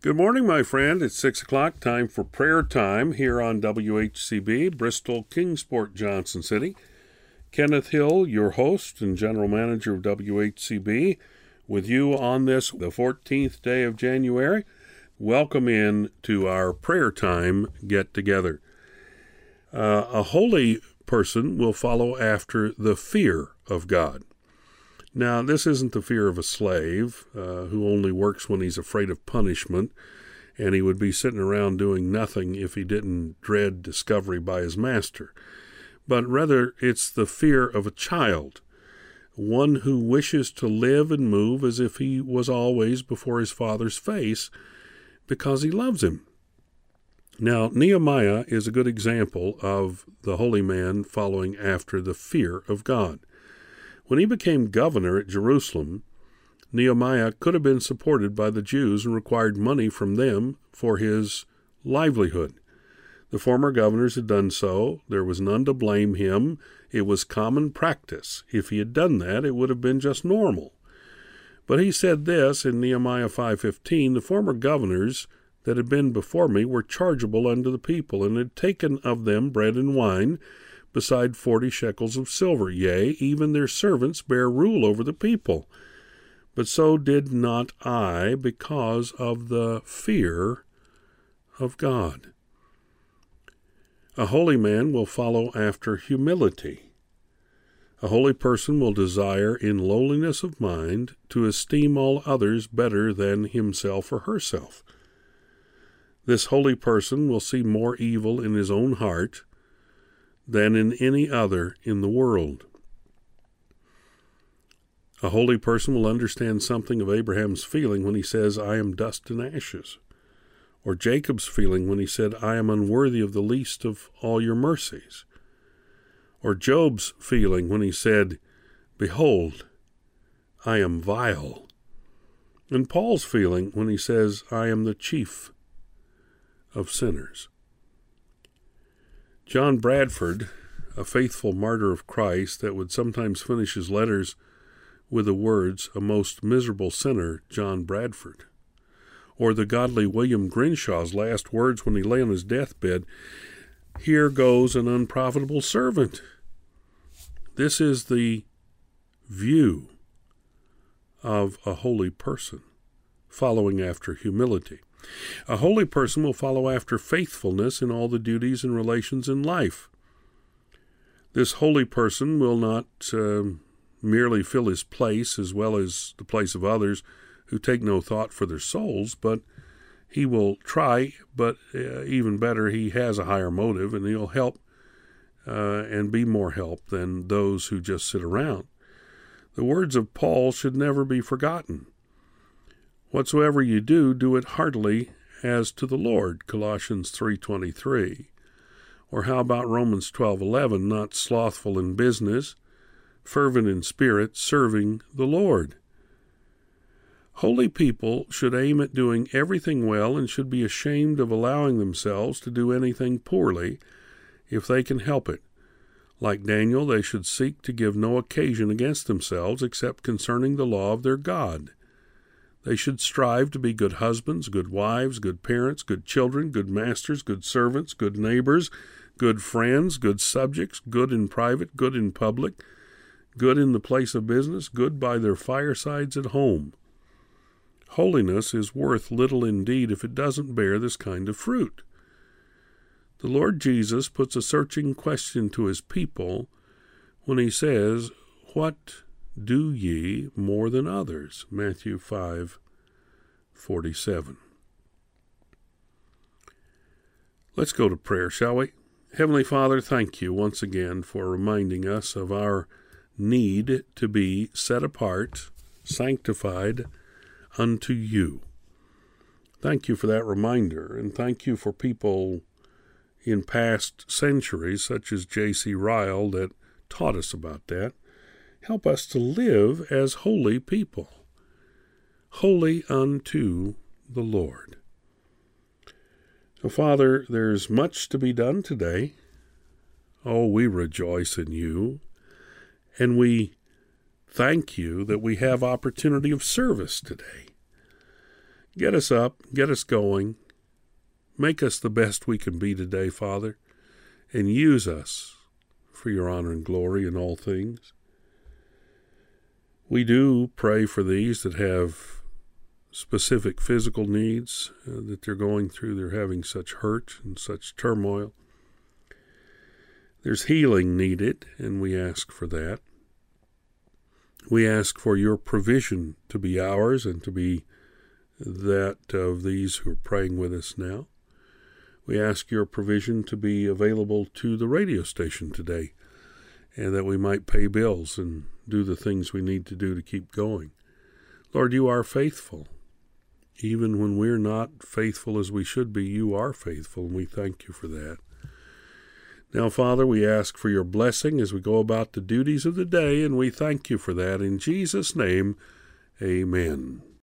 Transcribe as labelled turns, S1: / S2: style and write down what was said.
S1: Good morning, my friend. It's 6 o'clock, time for prayer time here on WHCB, Bristol, Kingsport, Johnson City. Kenneth Hill, your host and general manager of WHCB, with you on this, the 14th day of January. Welcome in to our prayer time get-together. A holy person will follow after the fear of God. Now, this isn't the fear of a slave who only works when he's afraid of punishment, and he would be sitting around doing nothing if he didn't dread discovery by his master. But rather, it's the fear of a child, one who wishes to live and move as if he was always before his father's face because he loves him. Now, Nehemiah is a good example of the holy man following after the fear of God. When he became governor at Jerusalem, Nehemiah could have been supported by the Jews and required money from them for his livelihood. The former governors had done so. There was none to blame him. It was common practice. If he had done that, it would have been just normal. But he said this in Nehemiah 5:15, "The former governors that had been before me were chargeable unto the people, and had taken of them bread and wine, beside 40 shekels of silver. Yea, even their servants bear rule over the people. But so did not I, because of the fear of God." A holy man will follow after humility. A holy person will desire in lowliness of mind to esteem all others better than himself or herself. This holy person will see more evil in his own heart than in any other in the world. A holy person will understand something of Abraham's feeling when he says, "I am dust and ashes," or Jacob's feeling when he said, "I am unworthy of the least of all your mercies," or Job's feeling when he said, "Behold, I am vile," and Paul's feeling when he says, "I am the chief of sinners." John Bradford, a faithful martyr of Christ that would sometimes finish his letters with the words, "A most miserable sinner, John Bradford," or the godly William Grinshaw's last words when he lay on his deathbed, "Here goes an unprofitable servant." This is the view of a holy person, following after humility. A holy person will follow after faithfulness in all the duties and relations in life. This holy person will not merely fill his place as well as the place of others who take no thought for their souls, but he will try, but even better, he has a higher motive, and he'll help and be more help than those who just sit around. The words of Paul should never be forgotten. "Whatsoever you do, do it heartily as to the Lord," Colossians 3:23. Or how about Romans 12:11, "Not slothful in business, fervent in spirit, serving the Lord." Holy people should aim at doing everything well and should be ashamed of allowing themselves to do anything poorly if they can help it. Like Daniel, they should seek to give no occasion against themselves except concerning the law of their God. They should strive to be good husbands, good wives, good parents, good children, good masters, good servants, good neighbors, good friends, good subjects, good in private, good in public, good in the place of business, good by their firesides at home. Holiness is worth little indeed if it doesn't bear this kind of fruit. The Lord Jesus puts a searching question to his people when he says, "What do ye more than others?" Matthew 5:47. Let's go to prayer, shall we? Heavenly Father, thank you once again for reminding us of our need to be set apart, sanctified unto you. Thank you for that reminder, and thank you for people in past centuries, such as J.C. Ryle, that taught us about that. Help us to live as holy people, holy unto the Lord. So, Father, there's much to be done today. Oh, we rejoice in you, and we thank you that we have opportunity of service today. Get us up, get us going. Make us the best we can be today, Father, and use us for your honor and glory in all things. We do pray for these that have specific physical needs that they're going through. They're having such hurt and such turmoil. There's healing needed, and we ask for that. We ask for your provision to be ours and to be that of these who are praying with us now. We ask your provision to be available to the radio station today, and that we might pay bills and do the things we need to do to keep going. Lord, you are faithful. Even when we're not faithful as we should be, you are faithful, and we thank you for that. Now, Father, we ask for your blessing as we go about the duties of the day, and we thank you for that. In Jesus' name, amen.